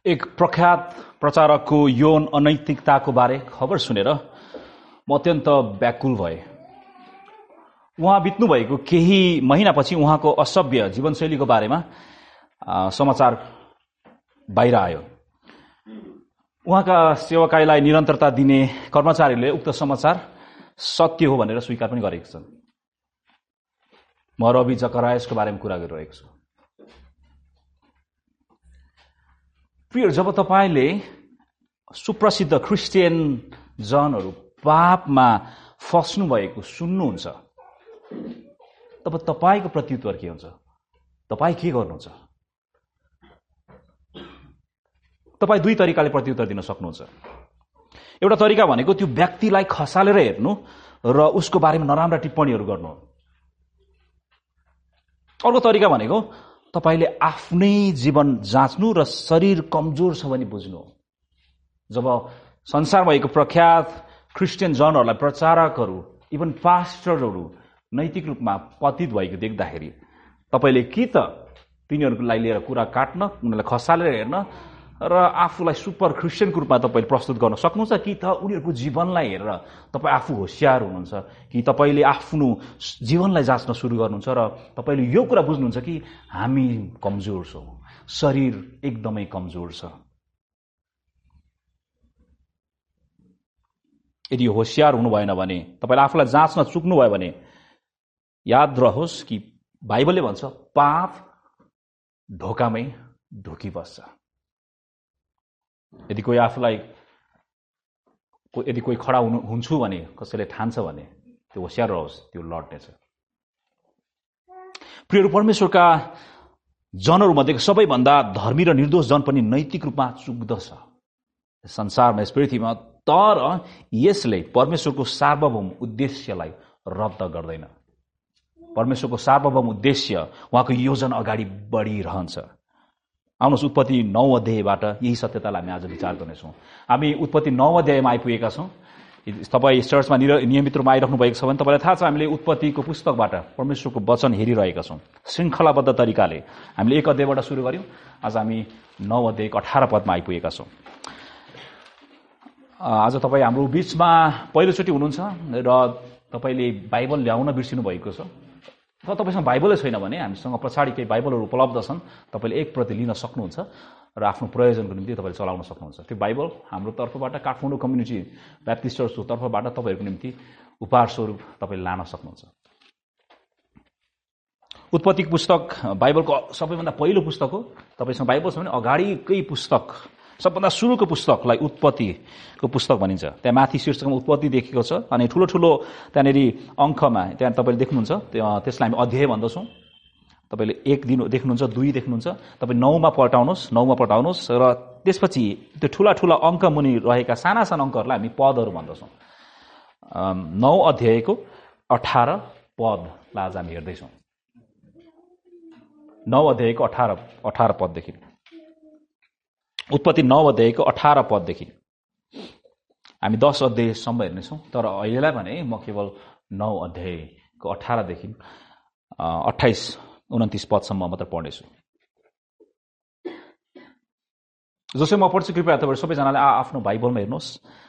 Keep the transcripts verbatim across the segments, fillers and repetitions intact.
एक प्रख्यात प्रचारकको यौन अनैतिकताको बारे खबर सुनेर म अत्यन्त व्याकुल भए। उहाँ बित्नुभएको केही महिनापछि उहाँको असभ्य जीवनशैलीको बारेमा समाचार बाहिर आयो। उहाँका सेवकाईलाई निरन्तरता दिने कर्मचारीले उक्त समाचार सत्य हो भनेर स्वीकार पनि गरेका छन्। म रवि जकरायसको बारेमा कुरा गरिरहेको छु। प्रिय, जब तपाईले सुप्रसिद्ध क्रिस्चियन जनहरू पापमा फस्नु भएको सुन्नुहुन्छ तब तपाईको प्रत्युत्तर के हुन्छ? तपाई के गर्नुहुन्छ? तपाई दुई तरिकाले प्रत्युत्तर दिन सक्नुहुन्छ। एउटा तरिका भनेको त्यो व्यक्तिलाई खसालेर हेर्नु र उसको बारेमा नराम्रा टिप्पणीहरू गर्नु। अर्को तरिका भनेको तपाईले आफ्नै जीवन जाँच्नु र शरीर कमजोर छ भने बुझ्नु। जब संसारमा भएको प्रख्यात क्रिस्चियन जनहरूलाई प्रचारकहरू इभन पास्टरहरू नैतिक रूपमा पतित भएको देख्दाखेरि तपाईले कि त तिनीहरूको लागि लिएर कुरा काट्न, उनीहरूलाई खसालेर हेर्न र आफूलाई सुपर क्रिस्चियनको रूपमा तपाईले प्रस्तुत गर्न सक्नुहुन्छ, कि त उनीहरूको जीवनलाई हेरेर तपाई आफू होशियार हुनुहुन्छ, कि तपाईले आफ्नो जीवनलाई जाँच्न सुरु गर्नुहुन्छ र तपाईले यो कुरा बुझ्नुहुन्छ कि हामी कमजोर छौं, शरीर एकदमै कमजोर छ। यदि होशियार हुनु भएन भने, तपाईले आफूलाई जाँच्न चुक्नु भयो भने याद रहोस् कि बाइबलले भन्छ पाप ढोकामै ढोकी बस्छ। यदि कोही आफूलाई यदि कोही खडा हुन्छु भने कसैले ठान्छ भने त्यो होशियार रहोस्, त्यो लड्नेछ। प्रियहरू, परमेश्वरका जनहरू मध्येको सबैभन्दा धर्मी र निर्दोष जन पनि नैतिक रूपमा चुक्दछ संसारमा, यस पृथ्वीमा। तर यसले परमेश्वरको सार्वभौम उद्देश्यलाई रद्द गर्दैन। परमेश्वरको सार्वभौम उद्देश्य, उहाँको योजना अगाडि बढिरहन्छ। आउनुहोस्, उत्पत्ति नौ अध्यायबाट यही सत्यतालाई हामी आज विचार गर्नेछौँ। हामी उत्पत्ति नौ अध्यायमा आइपुगेका छौँ। तपाईँ चर्चमा नियमित रूपमा आइरहनु भएको छ भने तपाईँलाई थाहा छ, हामीले उत्पत्तिको पुस्तकबाट परमेश्वरको वचन हेरिरहेका छौँ श्रृङ्खलाबद्ध तरिकाले। हामीले एक अध्यायबाट सुरु गर्यौँ, आज हामी नौ अध्यायको अठार पदमा आइपुगेका छौँ। आज तपाईँ हाम्रो बीचमा पहिलोचोटि हुनुहुन्छ र तपाईँले बाइबल ल्याउन बिर्सिनु भएको छ। र तपाईँसँग बाइबलै छैन भने हामीसँग पछाडि केही बाइबलहरू उपलब्ध छन्, तपाईँले एक प्रति लिन सक्नुहुन्छ र आफ्नो प्रयोजनको निम्ति तपाईँले चलाउन सक्नुहुन्छ। त्यो बाइबल हाम्रो तर्फबाट, काठमाडौँ कम्युनिटी ब्याप्टिस्ट चर्चको तर्फबाट तपाईँहरूको निम्ति उपहार स्वरूप तपाईँले लान सक्नुहुन्छ। उत्पत्तिको पुस्तक बाइबलको सबैभन्दा पहिलो पुस्तक हो। तपाईँसँग बाइबल छ भने अगाडिकै पुस्तक, सबभन्दा सुरुको पुस्तकलाई उत्पत्तिको पुस्तक भनिन्छ। त्यहाँ माथि शीर्षकमा उत्पत्ति देखेको छ अनि ठुलो ठुलो त्यहाँनिर अङ्कमा त्यहाँ तपाईँले देख्नुहुन्छ, त्यसलाई हामी अध्याय भन्दछौँ। तपाईँले एक दिन देख्नुहुन्छ, दुई देख्नुहुन्छ, तपाईँ नौमा पल्टाउनुहोस्, नौमा पल्टाउनुहोस् र त्यसपछि त्यो ठुला ठुला अङ्क मुनि रहेका साना साना अङ्कहरूलाई हामी पदहरू भन्दछौँ। नौ अध्यायको अठार पदलाई आज हामी हेर्दैछौँ। नौ अध्यायको अठार अठार पददेखि उत्पत्ति नौ अध्यायको अठार पददेखि हामी दस अध्यायसम्म हेर्नेछौँ। तर अहिलेलाई भने म केवल नौ अध्यायको अठारदेखि अठाइस उन्तिस पदसम्म मात्र पढ्नेछु। जसै म पढ्छु, कृपया तपाईँ सबैजनाले आफ्नो बाइबलमा हेर्नुहोस्।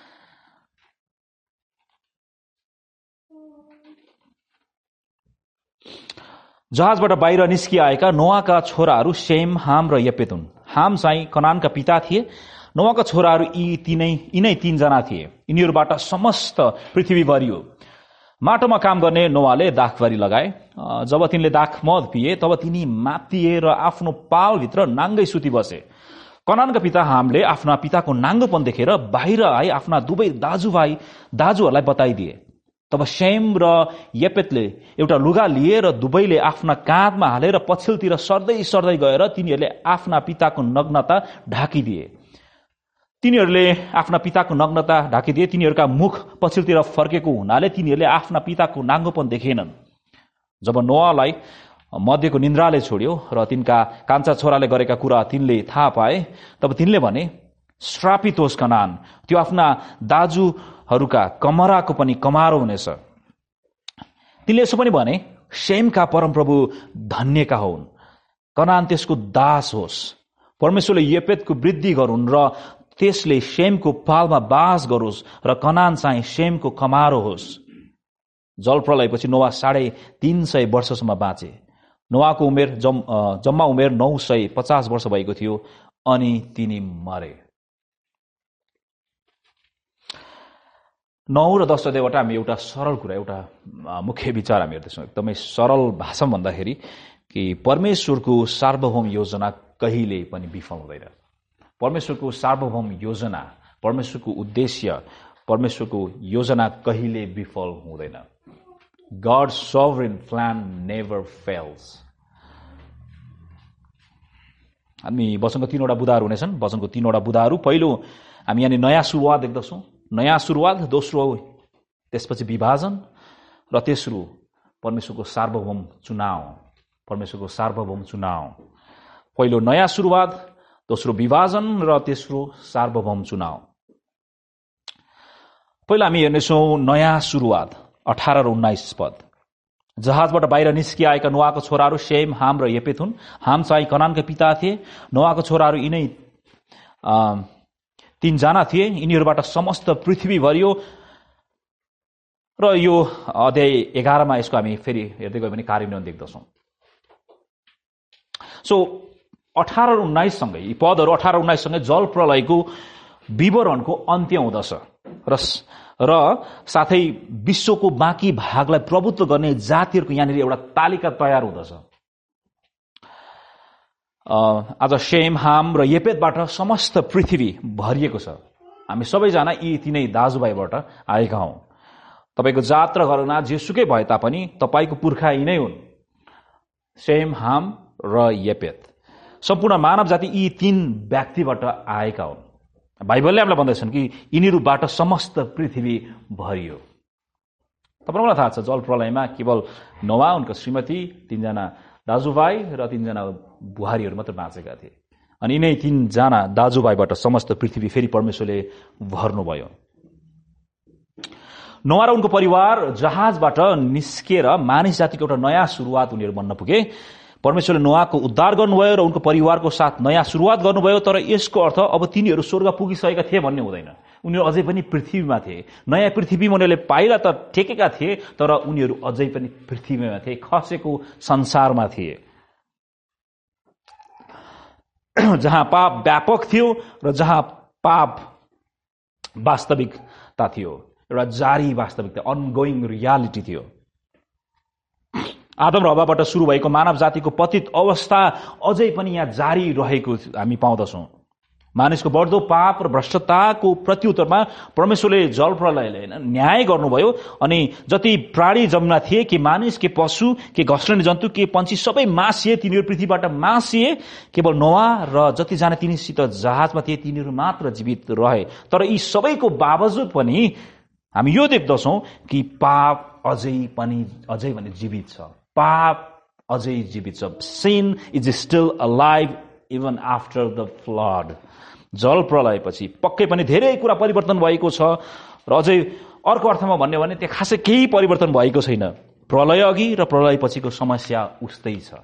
जहाजबाट बाहिर निस्किआएका नोआका छोराहरू शेम, हाम र यपेत हुन्। हाम चाहिँ कनानका पिता थिए। नोआका छोराहरू यी तीनै यिनै तीनजना थिए। यिनीहरूबाट समस्त पृथ्वी भरियो। माटोमा काम गर्ने नोआले दाखबारी लगाए। जब तिनले दाख मद पिए तब तिनी मात्तिए र आफ्नो पालभित्र नाङ्गै सुति बसे। कनानका पिता हामले आफ्ना पिताको नाङ्गोपन देखेर बाहिर आए आफ्ना दुवै दाजुभाइ दाजुहरूलाई बताइदिए। तब शेम र यपेतले एउटा लुगा लिए र दुवैले आफ्ना काँधमा हालेर पछिल्तिर सर्दै सर्दै गएर तिनीहरूले आफ्ना पिताको नग्नता ढाकिदिए। तिनीहरूले आफ्ना पिताको नग्नता ढाकिदिए तिनीहरूका मुख पछिल्तिर फर्केको हुनाले तिनीहरूले आफ्ना पिताको नाङ्गोपन देखेनन्। जब नोआलाई मध्यको निन्द्राले छोड्यो र तिनका कान्छा छोराले गरेका कुरा तिनले थाहा पाए, तब तिनले भने, श्रापित होस् कनान, त्यो आफ्ना दाजुहरूका कमराको पनि कमारो हुनेछ। तिनले यसो पनि भने, शेमका परमप्रभु धन्यका हुन्, कनान त्यसको दास होस्। परमेश्वरले येपेतको वृद्धि गरून् र त्यसले शेमको पालमा बास गरोस् र कनान चाहिँ शेमको कमारो होस्। जलप्रलयपछि नोआ साढे तीन सय वर्षसम्म बाँचे। नोआको उमेर जम, जम्मा उमेर नौ सय पचास वर्ष भएको थियो अनि तिनी मरे। नौ र दस अध्यायबाट हामी एउटा सरल कुरा, एउटा मुख्य विचार हामी हेर्दैछौँ। एकदमै सरल भाषामा भन्दाखेरि कि परमेश्वरको सार्वभौम योजना कहिले पनि विफल हुँदैन। परमेश्वरको सार्वभौम योजना, परमेश्वरको उद्देश्य, परमेश्वरको योजना कहिले विफल हुँदैन। God's sovereign plan never fails. हामी वचनको तीनवटा बुदाहरू हुनेछन्। वचनको तीनवटा बुदाहरू, पहिलो हामी यहाँ नयाँ सुरुवात देख्दछौँ। नयाँ सुरुवात, दोस्रो त्यसपछि विभाजन र तेस्रो परमेश्वरको सार्वभौम चुनाव। परमेश्वरको सार्वभौम चुनाव, पहिलो नयाँ सुरुवात, दोस्रो विभाजन र तेस्रो सार्वभौम चुनाव। पहिला हामी हेर्नेछौँ नयाँ सुरुवात, अठार र उन्नाइस पद। जहाजबाट बाहिर निस्किआएका नोआको छोराहरू शेम, हाम र येपेत हुन्। हाम चाहिँ कनानका पिता थिए। नोआको छोराहरू यिनै तीनजना थिए। यिनीहरूबाट समस्त पृथ्वी भरियो। र यो अध्याय एघारमा यसको हामी फेरि हेर्दै गयो भने कार्यान्वयन देख्दछौँ। सो अठार र उन्नाइससँगै, यी पदहरू अठार उन्नाइससँगै जल प्रलयको विवरणको अन्त्य हुँदछ र र साथै विश्वको बाँकी भागलाई प्रभुत्व गर्ने जातिहरूको यहाँनिर एउटा तालिका तयार हुँदछ। आज शेम, हाम र येपेतबाट समस्त पृथ्वी भरिएको छ। हामी सबैजना यी तिनै दाजुभाइबाट आएका हौं। तपाईको जात र घराना जेसुकै भए तापनि तपाईको पुर्खा यिनै हुन्, शेम, हाम र येपेत। सम्पूर्ण मानव जाति यी तीन व्यक्तिबाट आएका हुन्। बाइबलले हामीलाई भन्दैछन् कि यिनीहरूबाट समस्त पृथ्वी भरियो। तपाईलाई थाहा छ जल प्रलयमा केवल नोआ, उनको श्रीमती, तीनजना दाजुभाइ र तीनजना बुहारीहरू मात्र बाँचेका थिए। अनि यिनै तीनजना दाजुभाइबाट समस्त पृथ्वी फेरि परमेश्वरले भर्नुभयो। नोआ र उनको परिवार जहाजबाट निस्केर मानिस जातिको एउटा नयाँ सुरुवात उनीहरू बन्न पुगे। परमेश्वरले नोआको उद्धार गर्नुभयो र उनको परिवारको साथ नयाँ सुरुवात गर्नुभयो। तर यसको अर्थ अब तिनीहरू स्वर्ग पुगिसकेका थिए भन्ने हुँदैन। उनीहरू अझै पनि पृथ्वीमा थिए। नयाँ पृथ्वीमा उनीहरूले पाइला त ठेकेका थिए, तर उनीहरू अझै पनि पृथ्वीमा थिए, खसेको संसारमा थिए, जहाँ पाप व्यापक थियो र जहाँ पाप वास्तविकता थियो, एउटा जारी वास्तविकता, अनगोइङ रियालिटी थियो। आदम र हव्वाबाट सुरु भएको मानव जातिको पतित अवस्था अझै पनि यहाँ जारी रहेको हामी पाउँदछौँ। मानिसको बढ्दो पाप र भ्रष्टताको प्रत्युत्तरमा परमेश्वरले जल प्रलयले न्याय गर्नुभयो। अनि जति प्राणी जम्ना थिए, के मानिस, के पशु, के घस्रने जन्तु, के पन्छी, सबै मासिए। तिनीहरू पृथ्वीबाट मासिए। केवल नोआ र जतिजना तिनीसित जहाजमा थिए तिनीहरू मात्र जीवित रहे। तर यी सबैको बावजुद पनि हामी यो देख्दछौँ कि पाप अझै पनि अझै पनि जीवित छ। पाप अझै जीवित छ। sin is still alive even after the flood. जल प्रलयपछि पक्कै पनि धेरै कुरा परिवर्तन भएको छ र अझै अर्को अर्थमा भन्ने भने त्यो खासै केही परिवर्तन भएको छैन। प्रलय अघि र प्रलय पछिको समस्या उस्तै छ।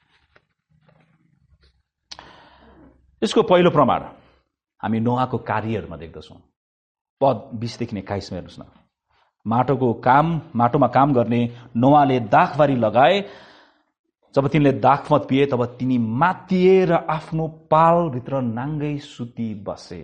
यसको पहिलो प्रमाण हामी नोआको कार्यहरूमा देख्दछौँ। पद बीसदेखि एक्काइसमा हेर्नुहोस् न। माटोको काम माटोमा काम गर्ने नोआले दाखबारी लगाए। जब तिनले दाखमत पिए तब तिनी मातिएर आफ्नो पालभित्र नाङ्गै सुती बसे।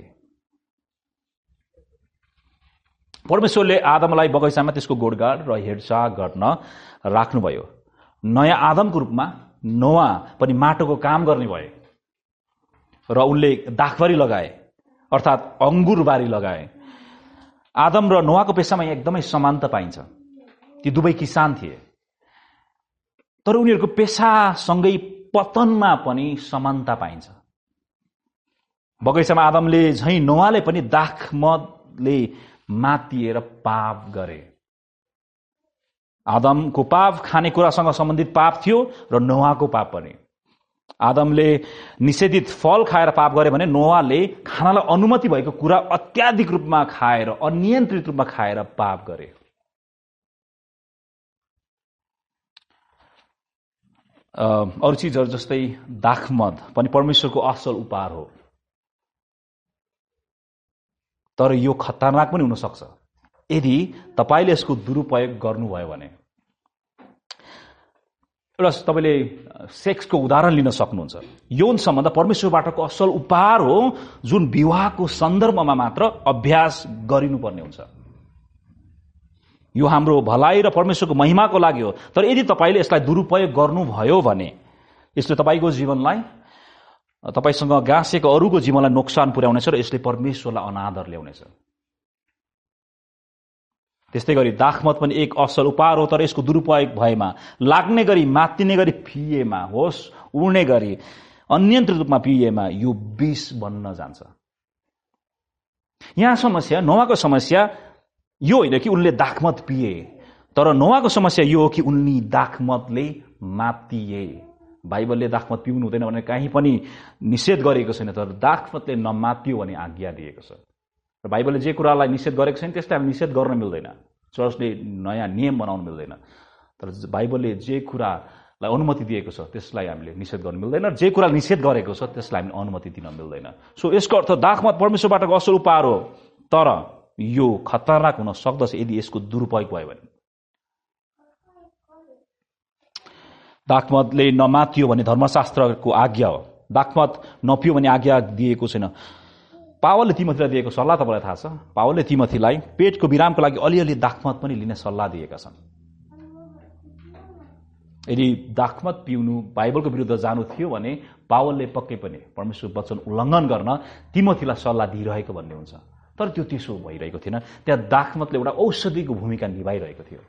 परमेश्वरले आदमलाई बगैँचामा त्यसको गोडगाड र हेरचाह गर्न राख्नुभयो। नयाँ आदमको रूपमा नोआ पनि माटोको काम गर्ने भए र उनले दाखबारी लगाए, अर्थात् अंगुरबारी लगाए। आदम र नोआको पेसामा एकदमै समानता पाइन्छ। ती दुवै किसान थिए, तर उनीहरूको पेसासँगै पतनमा पनि समानता पाइन्छ। बगैँचामा आदमले झैं नोआले पनि दाखमतले मातिएर पाप गरे। आदमको पाप खानेकुरासँग सम्बन्धित पाप थियो र नोआको पाप पनि। आदमले निषेधित फल खाएर पाप गरे भने नोआले खानलाई अनुमति भएको कुरा अत्याधिक रूपमा खाएर, अनियन्त्रित रूपमा खाएर पाप गरे। अरू चिजहरू जस्तै दाखमद पनि परमेश्वरको असल उपहार हो, तर यो खतरनाक पनि हुन सक्छ यदि तपाईले यसको दुरुपयोग गर्नुभयो भने। एउटा तपाईले सेक्सको उदाहरण लिन सक्नुहुन्छ। यौन सम्बन्ध परमेश्वरबाटको असल उपहार हो जुन विवाहको सन्दर्भमा मात्र अभ्यास गरिनुपर्ने हुन्छ। यो हाम्रो भलाइ र परमेश्वरको महिमाको लागि हो, तर यदि तपाईले यसलाई दुरुपयोग गर्नुभयो भने यसले तपाईको जीवनलाई, तपाईसँग गाँसेको अरूको जीवनलाई नोक्सान पुर्याउनेछ र यसले परमेश्वरलाई अनादर ल्याउनेछ। त्यस्तै गरी दाखमत पनि एक असल उपहार हो, तर यसको दुरुपयोग भएमा, लाग्ने गरी, मातिने गरी पिएमा होस्, उड्ने गरी अनियन्त्रित रूपमा पिएमा यो विष बन्न जान्छ। यहाँ समस्या, नोआको समस्या यो होइन कि उनले दाखमत पिए, तर नोआको समस्या यो हो कि उनले दाखमतले मातिए। बाइबलले दाखमत पिउनु हुँदैन भने कहीँ पनि निषेध गरेको छैन, तर दाखमतले नमातियो भने आज्ञा दिएको छ। र बाइबलले जे कुरालाई निषेध गरेको छैन त्यसलाई हामी निषेध गर्न मिल्दैन, चर्चले नयाँ नियम बनाउनु मिल्दैन। तर बाइबलले जे कुरालाई अनुमति दिएको छ त्यसलाई हामीले निषेध गर्न मिल्दैन, जे कुरा निषेध गरेको छ त्यसलाई हामीले अनुमति दिन मिल्दैन। सो यसको अर्थ दाखमत परमेश्वरबाटको असल उपहार हो, तर यो खतरनाक हुन सक्दछ यदि यसको दुरुपयोग भयो भने। दाखमतले नमातियो भने धर्मशास्त्रको आज्ञा हो, दाखमत नपियो भने आज्ञा दिएको छैन। पावलले तिमोथीलाई दिएको सल्लाह तपाईँलाई थाहा छ। पावलले तिमोथीलाई पेटको विरामको लागि अलिअलि दाखमत पनि लिने सल्लाह दिएका छन्। यदि दाखमत पिउनु बाइबलको विरुद्ध जानु थियो भने पावलले पक्कै पनि परमेश्वर वचन उल्लङ्घन गर्न तिमोथीलाई सल्लाह दिइरहेको भन्ने हुन्छ, तर त्यो त्यसो भइरहेको थिएन। त्यहाँ दाखमतले एउटा औषधिको भूमिका निभाइरहेको थियो।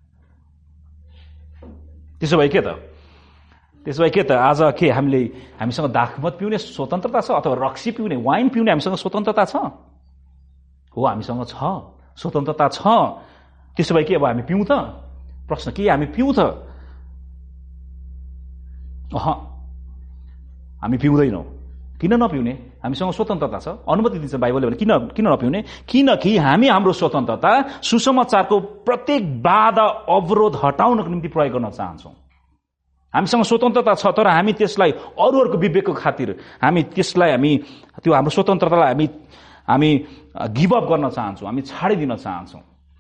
त्यसो भए के त त्यसो भए के त आज के हामीले हामीसँग दाखमत पिउने स्वतन्त्रता छ अथवा रक्सी पिउने, वाइन पिउने हामीसँग स्वतन्त्रता छ? हो, हामीसँग छ, स्वतन्त्रता छ। त्यसो भए के अब हामी पिउँ त? प्रश्न के हामी पिउँ त? अह, हामी पिउँदैनौँ। किन नपिउने? हामीसँग स्वतन्त्रता छ, अनुमति दिन्छ बाइबलले भने किन किन नपिउने? किनकि हामी हाम्रो स्वतन्त्रता सुसमाचारको प्रत्येक बाधा अवरोध हटाउनको निम्ति प्रयोग गर्न चाहन्छौँ। हामीसँग स्वतन्त्रता छ, तर हामी त्यसलाई अरूहरूको विवेकको खातिर हामी त्यसलाई हामी त्यो हाम्रो स्वतन्त्रतालाई हामी हामी गिभअप गर्न चाहन्छौँ, हामी छाडिदिन चाहन्छौँ।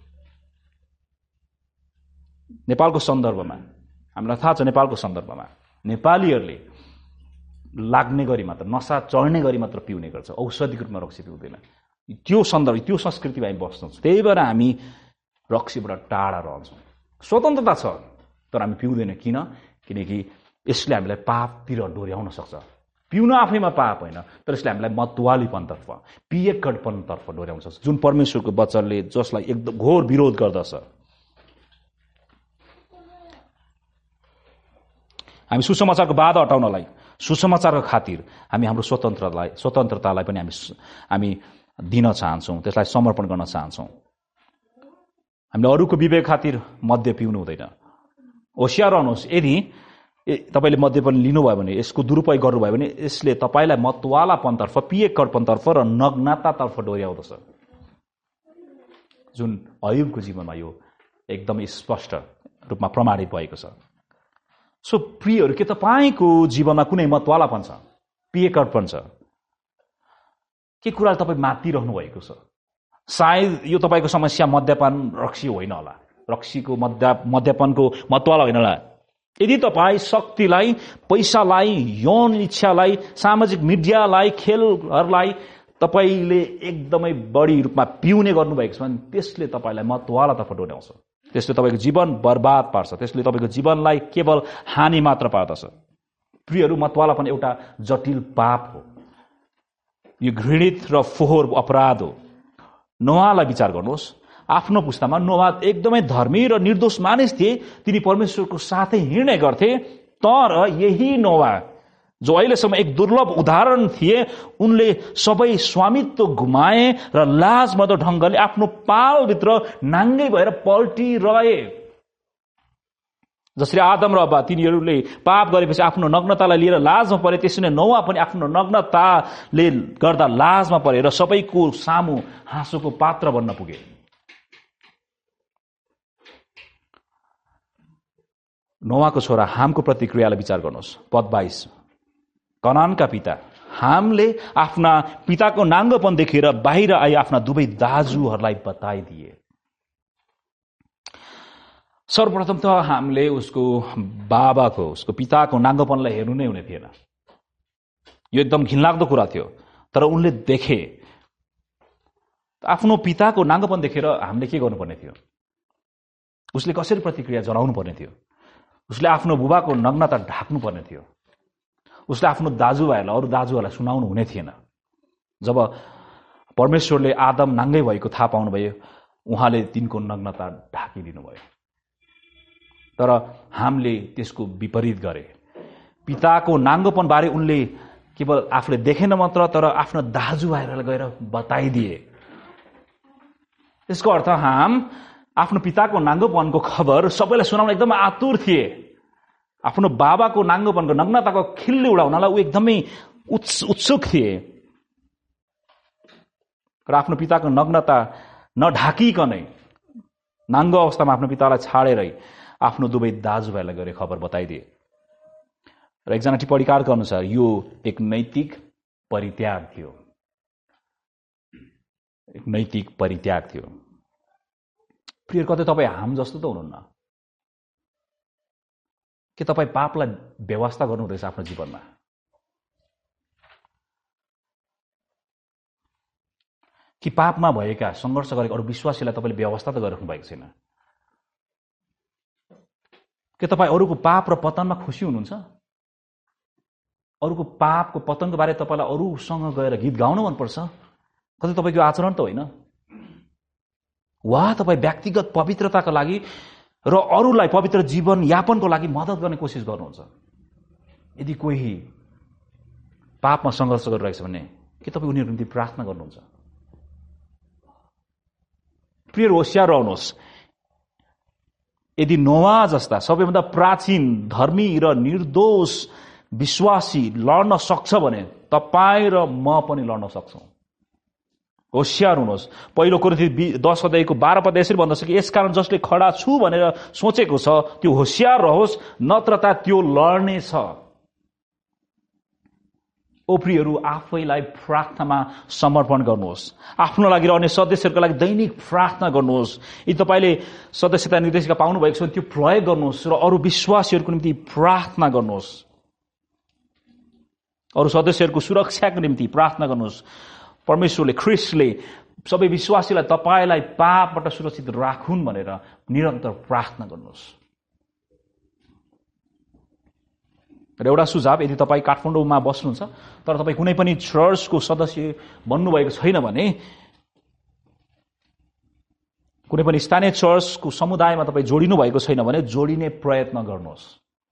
नेपालको सन्दर्भमा हामीलाई थाहा छ, नेपालको सन्दर्भमा नेपालीहरूले लाग्ने गरी मात्र, नसा चढ्ने गरी मात्र पिउने गर्छ, औषधिको रूपमा रक्सी पिउँदैन। त्यो सन्दर्भ, त्यो संस्कृतिमा हामी बस्छौँ। त्यही भएर हामी रक्सीबाट टाढा रहन्छौँ। स्वतन्त्रता छ, तर हामी पिउँदैन। किन? किनकि यसले हामीलाई पापतिर डोर्याउन सक्छ। पिउन आफैमा पाप होइन, तर यसले हामीलाई मतवालीपनतर्फ, पिएकडपनतर्फ डोर्याउन सक्छ, जुन परमेश्वरको वचनले जसलाई एकदम घोर विरोध गर्दछ। हामी सुसमाचारको बाधा हटाउनलाई, सुसमाचारको खातिर हामी हाम्रो स्वतन्त्रतालाई स्वतन्त्रतालाई पनि हामी हामी दिन चाहन्छौँ, त्यसलाई समर्पण गर्न चाहन्छौँ। हामीले अरूको विवेक खातिर मद्य पिउनु हुँदैन। होसियार रहनुहोस्, यदि तपाईँले मद्यपान लिनुभयो भने, यसको दुरुपयोग गर्नुभयो भने यसले तपाईँलाई मतवालापनतर्फ, पिएकडपनतर्फ र नग्नतातर्फ डोर्याउँदछ, जुन अयुबको जीवनमा यो एकदमै स्पष्ट रूपमा प्रमाणित भएको छ। सो प्रियहरू, के तपाईँको जीवनमा कुनै मतवालापन छ, पिएकडपन छ? के कुरा तपाईँ मातिरहनु भएको छ? सायद यो तपाईँको समस्या मद्यपान, रक्सी होइन होला, रक्सीको मद्य मद्यपानको मतवाला होइन होला। यदि तपाईँ शक्तिलाई, पैसालाई, यौन इच्छालाई, सामाजिक मिडियालाई, खेलहरूलाई तपाईँले एकदमै बढी रूपमा पिउने गर्नुभएको छ भने त्यसले तपाईँलाई मतवालातर्फ डोर्याउँछ, त्यसले तपाईँको जीवन बर्बाद पार्छ, त्यसले तपाईँको जीवनलाई केवल हानि मात्र पार्दछ। प्रियहरू, मतवालापन एउटा जटिल पाप हो, यो घृणित र फोहोर अपराध हो। नोआलाई विचार गर्नुहोस्, आफ्नो पुस्तामा नोआ एकदमै धर्मी र निर्दोष मानिस थिए, तिनी परमेश्वरको साथै हिँड्ने गर्थे। तर यही नोआ जो अहिलेसम्म एक दुर्लभ उदाहरण थिए, उनले सबै स्वामित्व गुमाए र लाजमदो ढङ्गले आफ्नो पालभित्र नाङ्गै भएर पल्टिरहे। जसरी आदम र हव्वा तिनीहरूले पाप गरेपछि आफ्नो नग्नतालाई लिएर लाजमा परे, त्यसरी नै नोआ पनि आफ्नो नग्नताले गर्दा लाजमा परे र सबैको सामु हाँसोको पात्र बन्न पुगे। नोवाको छोरा हामको प्रतिक्रियालाई विचार गर्नुहोस्। पद बाइस, कनानका पिता हामले आफ्ना पिताको नाङ्गोपन देखेर बाहिर आई आफ्ना दुवै दाजुहरूलाई बताइदिए। सर्वप्रथम त हामीले उसको बाबाको उसको पिताको नाङ्गोपनलाई हेर्नु नै हुने थिएन। यो एकदम घिनलाग्दो कुरा थियो। तर उनले देखे, आफ्नो पिताको नाङ्गोपन देखेर हामीले के गर्नुपर्ने थियो? उसले कसरी प्रतिक्रिया जनाउनु पर्ने थियो? उसले आफ्नो बुबाको नग्नता ढाक्नु पर्ने थियो। उसले आफ्नो दाजुभाइहरूलाई अरू दाजुहरूलाई सुनाउनु हुने थिएन। जब परमेश्वरले आदम नाङ्गै भएको थाहा पाउनुभयो, उहाँले तिनको नग्नता ढाकिदिनु भयो। तर हामीले त्यसको विपरीत गरे। पिताको नाङ्गोपन बारे उनले केवल आफूले देखेन मात्र, तर आफ्नो दाजुभाइहरूलाई गएर बताइदिए। यसको अर्थ हाम आफ्नो पिताको नाङ्गोपनको खबर सबैलाई सुनाउन एकदम आतुर थिए। आफ्नो बाबाको नाङ्गोपनको नग्नताको खिल्ली उडाउनलाई ऊ एकदमै उत्सुक थिए। र आफ्नो पिताको नग्नता नढाकिकनै नाङ्गो अवस्थामा आफ्नो पितालाई छाडेरै आफ्नो दुवै दाजुभाइलाई गएर खबर बताइदिए। र एकजना टिप्पणीकारको अनुसार यो एक नैतिक परित्याग थियो। एक नैतिक परित्याग थियो। प्रिय, कतै तपाईँ हाम जस्तो त हुनुहुन्न? के तपाईँ पापलाई व्यवस्था गर्नुहुँदैछ आफ्नो जीवनमा? कि पापमा भएका सङ्घर्ष गरेका अरू विश्वासीलाई तपाईँले व्यवस्था त गरिराख्नु भएको छैन? के तपाईँ अरूको पाप र पतनमा खुसी हुनुहुन्छ? अरूको पापको पतनको बारे तपाईँलाई अरूसँग गएर गीत गाउन मनपर्छ? कतै तपाईँको आचरण त होइन? वा तपाईँ व्यक्तिगत पवित्रताका लागि र अरूलाई पवित्र जीवन यापनको लागि मद्दत गर्ने कोसिस गर्नुहुन्छ? यदि कोही पापमा सङ्घर्ष गरिरहेको छ भने के तपाईँ उनीहरूको निम्ति प्रार्थना गर्नुहुन्छ? प्रिय, होशियार रहनुहोस्। यदि नोवा जस्ता सबैभन्दा प्राचीन धर्मी र निर्दोष विश्वासी लड्न सक्छ भने तपाईँ र म पनि लड्न सक्छौँ। होशियार हुनुहोस्। पहिलो कोरिन्थी दस अध्यायको बाह्र पद यसरी भन्दछ कि यसकारण जसले खडा छु भनेर सोचेको छ त्यो होशियार रहोस्, नत्रता त्यो लड्ने छ। ओ प्रियहरू, आफैलाई प्रार्थनामा समर्पण गर्नुहोस्। आफ्नो लागि र अन्य सदस्यहरूको लागि दैनिक प्रार्थना गर्नुहोस्। यदि तपाईँले सदस्यता निर्देशिका पाउनु भएको छ भने त्यो प्रयोग गर्नुहोस् र अरू विश्वासीहरूको निम्ति प्रार्थना गर्नुहोस्। अरू सदस्यहरूको सुरक्षाको निम्ति प्रार्थना गर्नुहोस्। परमेश्वरले, ख्रिस्टले सबै विश्वासीलाई तपाईँलाई पापबाट सुरक्षित राखुन् भनेर निरन्तर प्रार्थना गर्नुहोस्। र एउटा सुझाव, यदि तपाईँ काठमाडौँमा बस्नुहुन्छ तर तपाईँ कुनै पनि चर्चको सदस्य बन्नुभएको छैन भने, कुनै पनि स्थानीय चर्चको समुदायमा तपाईँ जोडिनु भएको छैन भने जोडिने प्रयत्न गर्नुहोस्।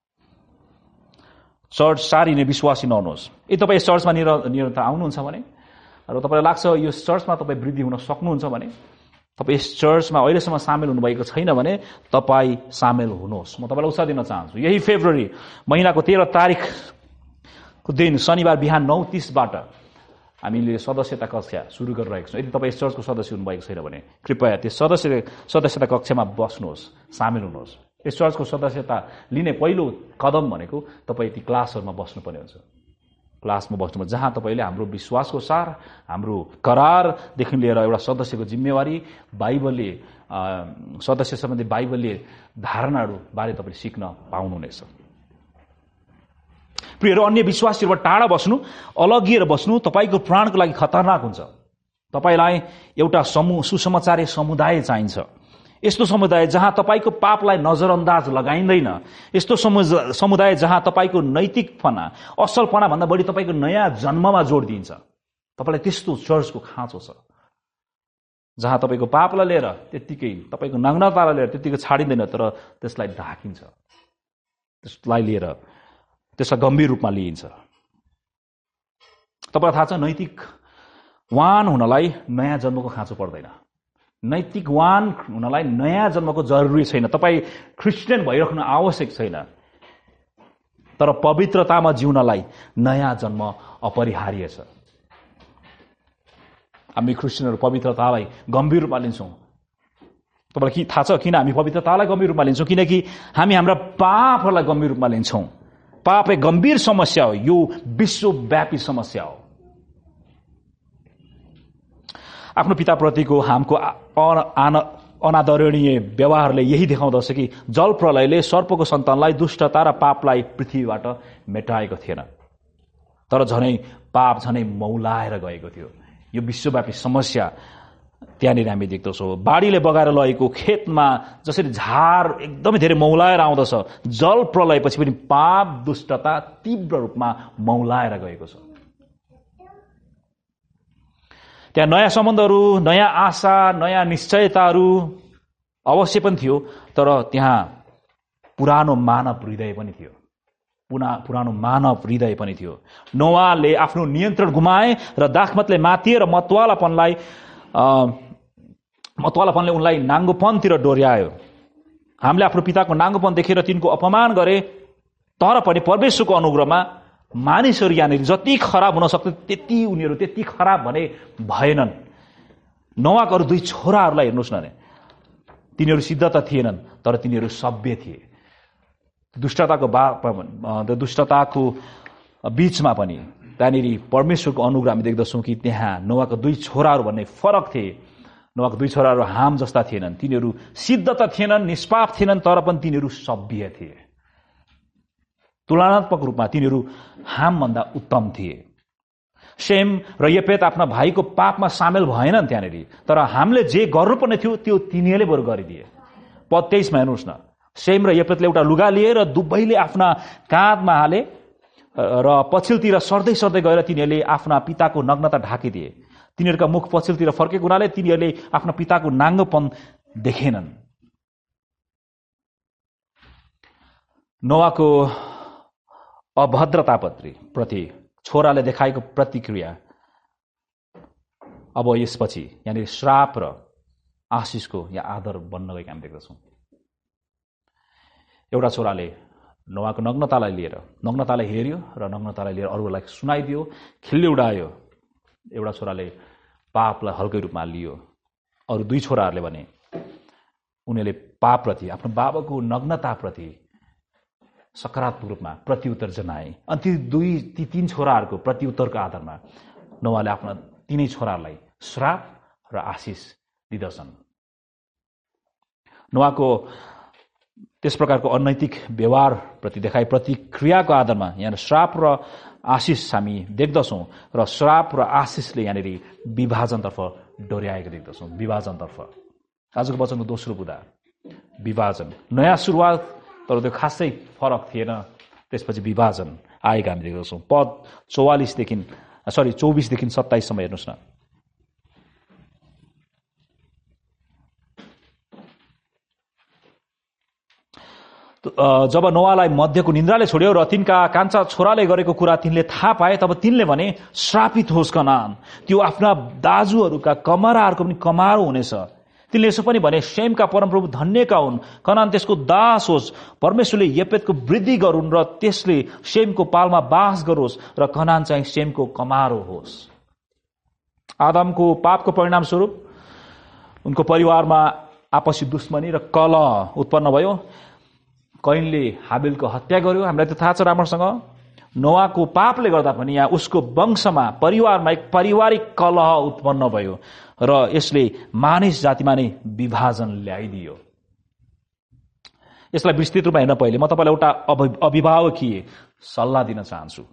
चर्च सारिने विश्वासी नहुनुहोस्। यदि तपाईँ यस चर्चमा निरन्तर आउनुहुन्छ भने र तपाईँलाई लाग्छ यो चर्चमा तपाईँ वृद्धि हुन सक्नुहुन्छ भने, तपाईँ यस चर्चमा अहिलेसम्म सामेल हुनुभएको छैन भने तपाईँ सामेल हुनुहोस्। म तपाईँलाई उत्साह दिन चाहन्छु। यही फेब्रुअरी महिनाको तेह्र तारिकको दिन शनिबार बिहान नौ तीसबाट हामीले सदस्यता कक्षा सुरु गरिरहेको छौँ। यदि तपाईँ यस चर्चको सदस्य हुनुभएको छैन भने कृपया त्यस सदस्य सदस्यता कक्षामा बस्नुहोस्, सामेल हुनुहोस्। यस चर्चको सदस्यता लिने पहिलो कदम भनेको तपाईँ ती क्लासहरूमा बस्नुपर्ने हुन्छ। क्लासमा बस्नु, जहाँ तपाईँले हाम्रो विश्वासको सार, हाम्रो करारदेखि लिएर एउटा सदस्यको जिम्मेवारी, बाइबलले सदस्य सम्बन्धी बाइबलले धारणाहरू बारे तपाईँले सिक्न पाउनुहुनेछ। प्रियहरू, अन्य विश्वासीहरूबाट टाढा बस्नु, अलगिएर बस्नु तपाईँको प्राणको लागि खतरनाक हुन्छ। तपाईँलाई एउटा समूह सुसमाचारी समुदाय चाहिन्छ। यस्तो समुदाय जहाँ तपाईँको पापलाई नजरअन्दाज लगाइँदैन। यस्तो समुदाय जहाँ तपाईँको नैतिकपना, असलपना भन्दा बढी तपाईँको नयाँ जन्ममा जोड दिन्छ। तपाईँलाई त्यस्तो चर्चको खाँचो छ जहाँ तपाईँको पापलाई लिएर त्यत्तिकै, तपाईँको नग्नतालाई लिएर त्यत्तिकै छाडिँदैन, तर त्यसलाई ढाकिन्छ, त्यसलाई लिएर त्यसलाई गम्भीर रूपमा लिइन्छ। तपाईँलाई थाहा छ, नैतिकवान हुनलाई नयाँ जन्मको खाँचो पर्दैन। नैतिकवान हुनलाई नयाँ जन्मको जरुरी छैन। तपाईँ क्रिस्चियन भइराख्नु आवश्यक छैन, तर पवित्रतामा जिउनलाई नयाँ जन्म अपरिहार्य छ। हामी क्रिस्चियनहरू पवित्रतालाई गम्भीर रूपमा लिन्छौँ, तपाईँलाई कि थाहा छ किन हामी पवित्रतालाई गम्भीर रूपमा लिन्छौँ? किनकि हामी हाम्रा पापहरूलाई गम्भीर रूपमा लिन्छौँ। पाप एक गम्भीर समस्या हो, यो विश्वव्यापी समस्या हो। आफ्नो पिताप्रतिको हाम्रो अनादरणीय व्यवहारले यही देखाउँदछ कि जल प्रलयले सर्पको सन्तानलाई, दुष्टता र पापलाई पृथ्वीबाट मेटाएको थिएन, तर झनै पाप झनै मौलाएर गएको थियो। यो विश्वव्यापी समस्या त्यहाँनिर हामी देख्दछौँ। बाढीले बगाएर लगेको खेतमा जसरी झार एकदमै धेरै मौलाएर आउँदछ, जल प्रलयपछि पनि पाप, दुष्टता तीव्र रूपमा मौलाएर गएको छ। त्यहाँ नयाँ सम्बन्धहरू, नयाँ आशा, नयाँ निश्चयताहरू अवश्य पनि थियो, तर त्यहाँ पुरानो मानव हृदय पनि थियो। पुरानो मानव हृदय पनि थियो। नोआले आफ्नो नियन्त्रण गुमाए र दाखमतले मातिए र मतवालापनलाई मतवालापनले उनलाई नाङ्गोपनतिर डोर्यायो। हामीले आफ्नो पिताको नाङ्गोपन देखेर तिनको अपमान गरे, तर पनि परमेश्वरको अनुग्रहमा मानिसहरू यहाँनिर जति खराब हुन सक्थ्यो त्यति उनीहरू त्यति खराब भने भएनन्। नोआका अरू दुई छोराहरूलाई हेर्नुहोस् न, तिनीहरू सिद्ध त थिएनन्, तर तिनीहरू सभ्य थिए। दुष्टताको बा दुष्टताको बीचमा पनि त्यहाँनिर परमेश्वरको अनुग्रह हामी देख्दछौँ कि त्यहाँ नोआका दुई छोराहरू भन्ने फरक थिए। नोआका दुई छोराहरू हाम जस्ता थिएनन्, तिनीहरू सिद्ध त थिएनन्, निष्पाप थिएनन्, तर पनि तिनीहरू सभ्य थिए। तुलनात्मक रूपमा तिनीहरू हामभन्दा उत्तम थिए। शेम र यपेत आफ्ना भाइको पापमा सामेल भएनन् त्यहाँनिर, तर हामीले जे गर्नुपर्ने थियो त्यो तिनीहरूले बरु गरिदिए। पद तेइसमा हेर्नुहोस् न, शेम र यपेतले एउटा लुगा लिए र दुवैले आफ्ना काँधमा हाले र पछिल्तिर सर्दै सर्दै गएर तिनीहरूले आफ्ना पिताको नग्नता ढाकिदिए। तिनीहरूका मुख पछिल्तिर फर्केको हुनाले तिनीहरूले आफ्ना पिताको नाङ्गोपन देखेनन्। नोआको अभद्रताप्रति प्रति छोराले देखाएको प्रतिक्रिया अब यसपछि यहाँनिर श्राप र आशिषको या आदर बन्न गएको हामी देख्दछौँ। एउटा छोराले नोआको नग्नतालाई लिएर नग्नतालाई हेऱ्यो र नग्नतालाई लिएर अरूलाई सुनाइदियो, खिल्ली उडायो। एउटा छोराले पापलाई हल्कै रूपमा लियो। अरू दुई छोराहरूले भने उनीहरूले पापप्रति, आफ्नो बाबाको नग्नताप्रति सकारात्मक रूपमा प्रत्युत्तर जनाए। अनि ती दुई ती तीन छोराहरूको प्रत्युत्तरको आधारमा नोआले आफ्ना तीनै छोराहरूलाई श्राप र आशिष दिदछन्। नोआको त्यस प्रकारको अनैतिक व्यवहार प्रति देखाए प्रतिक्रियाको आधारमा यहाँ श्राप र आशिष हामी देख्दछौँ र श्राप र आशिषले यहाँनिर विभाजनतर्फ डोर्याएको देख्दछौँ। विभाजनतर्फ आजको वचनको दोस्रो बुँदा विभाजन, नयाँ सुरुवात, तर त्यो खासै फरक थिएन। त्यसपछि विभाजन आएका हामी देख्दछौँ। पद चौवालिसदेखि सरी चौबिसदेखि सत्ताइससम्म हेर्नुहोस् न। जब नोआलाई मध्यको निन्द्राले छोड्यो र तिनका कान्छा छोराले गरेको कुरा तिनले थाहा पाए, तब तिनले भने श्रापित होस् कनान, त्यो आफ्ना दाजुहरूका कमाराहरूको पनि कमारो हुनेछ। तिनले यसो पनि भने शेमका परमप्रभु धन्यका हुन्, कनान त्यसको दास होस्। परमेश्वरले यपेतको वृद्धि गरून् र त्यसले शेमको पालमा बास गरोस् र कनान चाहिँ शेमको कमारो होस्। आदमको पापको परिणाम स्वरूप उनको परिवारमा आपसी दुश्मनी र कलह उत्पन्न भयो। कैनले हाबिलको हत्या गर्यो, हामीलाई त थाहा छ राम्रोसँग। नोआको पापले गर्दा पनि यहाँ उसको वंशमा, परिवारमा एक पारिवारिक कलह उत्पन्न भयो र यसले मानिस जातिमा नै विभाजन ल्याइदियो। यसलाई विस्तृत रूपमा हेर्न पहिले म तपाईँलाई एउटा अभिभावकीय सल्लाह दिन चाहन्छु।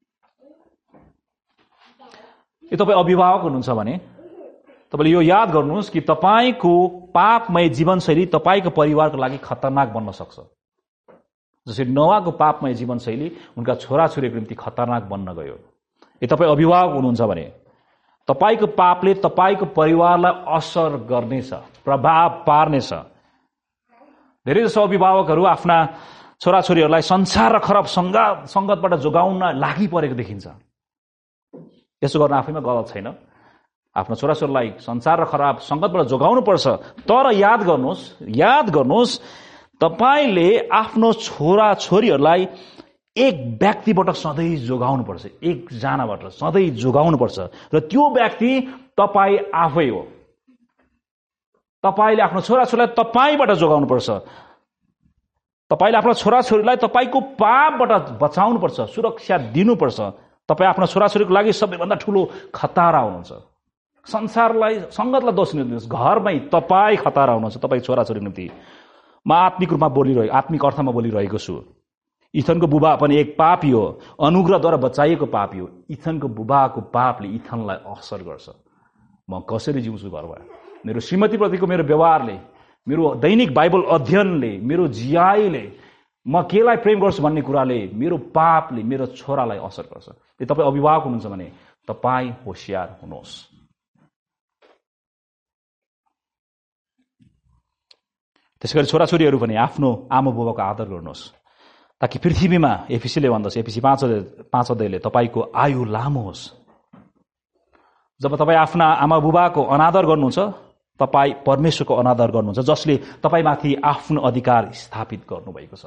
यो तपाईँ अभिभावक हुनुहुन्छ भने तपाईँले यो याद गर्नुहोस् कि तपाईँको पापमय जीवनशैली तपाईँको परिवारको लागि खतरनाक बन्न सक्छ। जसरी नोआको पापमय जीवनशैली उनका छोराछोरीको निम्ति खतरनाक बन्न गयो। यदि तपाईँ अभिभावक हुनुहुन्छ भने तपाईँको पापले तपाईँको परिवारलाई असर गर्नेछ, प्रभाव पार्नेछ। धेरै जसो अभिभावकहरू आफ्ना छोराछोरीहरूलाई संसार र खराब सङ्गत सङ्गतबाट जोगाउन लागि परेको देखिन्छ। यसो गर्न आफैमा गलत छैन। आफ्नो छोराछोरीलाई संसार र खराब सङ्गतबाट जोगाउनु पर्छ, तर याद गर्नुहोस् याद गर्नुहोस् तपाईँले आफ्नो छोरा छोरीहरूलाई एक व्यक्तिबाट सधैँ जोगाउनुपर्छ, एकजनाबाट सधैँ जोगाउनुपर्छ र त्यो व्यक्ति तपाईँ आफै हो। तपाईँले आफ्नो छोराछोरीलाई तपाईँबाट जोगाउनुपर्छ। तपाईँले आफ्नो छोराछोरीलाई तपाईँको पापबाट बचाउनुपर्छ, सुरक्षा दिनुपर्छ। तपाईँ आफ्नो छोराछोरीको लागि सबैभन्दा ठुलो खतरा हुनुहुन्छ। संसारलाई, सङ्गतलाई दोष नदिनुहोस्, घरमै तपाईँ खतरा हुनुहुन्छ तपाईँ छोराछोरीको निम्ति। म आत्मिक रूपमा बोलिरहेको, आत्मिक अर्थमा बोलिरहेको छु। इथनको बुबा पनि एक पापी हो, अनुग्रहद्वारा बचाइएको पापी हो। इथनको बुबाको पापले इथनलाई असर गर्छ। म कसरी जिउँछु घरमा, मेरो श्रीमतीप्रतिको मेरो व्यवहारले, मेरो दैनिक बाइबल अध्ययनले, मेरो जियाइले, म केलाई प्रेम गर्छु भन्ने कुराले, मेरो पापले मेरो छोरालाई असर गर्छ। यदि तपाईँ अभिभावक हुनुहुन्छ भने तपाईँ होशियार हुनुहोस्। त्यसैगरी छोराछोरीहरू पनि आफ्नो आमा बुबाको आदर गर्नुहोस्, ताकि पृथ्वीमा, एफिसीले भन्दछ, एफिसी पाँच पाँच अध्यायले, तपाईँको आयु लामो होस्। जब तपाईँ आफ्ना आमा बुबाको अनादर गर्नुहुन्छ, तपाईँ परमेश्वरको अनादर गर्नुहुन्छ, जसले तपाईँमाथि आफ्नो अधिकार स्थापित गर्नुभएको छ।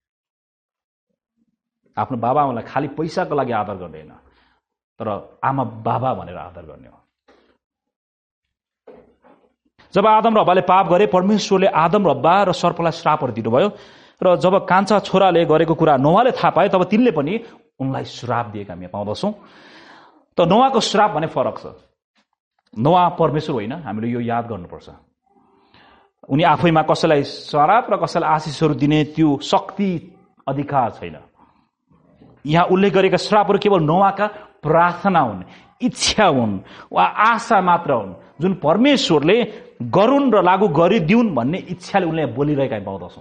आफ्नो बाबा आमालाई खालि पैसाको लागि आदर गर्ने होइन, तर आमा बाबा भनेर आदर गर्ने हो। जब आदम र हव्वाले पाप गरे, परमेश्वरले आदम र हव्वा र सर्पलाई श्रापहरू दिनुभयो। र जब कान्छा छोराले गरेको कुरा नोवाले थाहा पाए, तब तिनले पनि उनलाई श्राप दिएका हामी पाउँदछौँ। त नोवाको श्राप भने फरक छ। नोवा परमेश्वर होइन, हामीले यो याद गर्नुपर्छ। उनी आफैमा कसैलाई श्राप र कसैलाई आशिषहरू दिने त्यो शक्ति, अधिकार छैन। यहाँ उल्लेख गरेका श्रापहरू केवल नोवाका प्रार्थना हुन्, इच्छा हुन् वा आशा मात्र हुन्, जुन परमेश्वरले गरून् र लागू गरिदिउन् भन्ने इच्छाले उनले बोलिरहेका हामी पाउँदछौँ।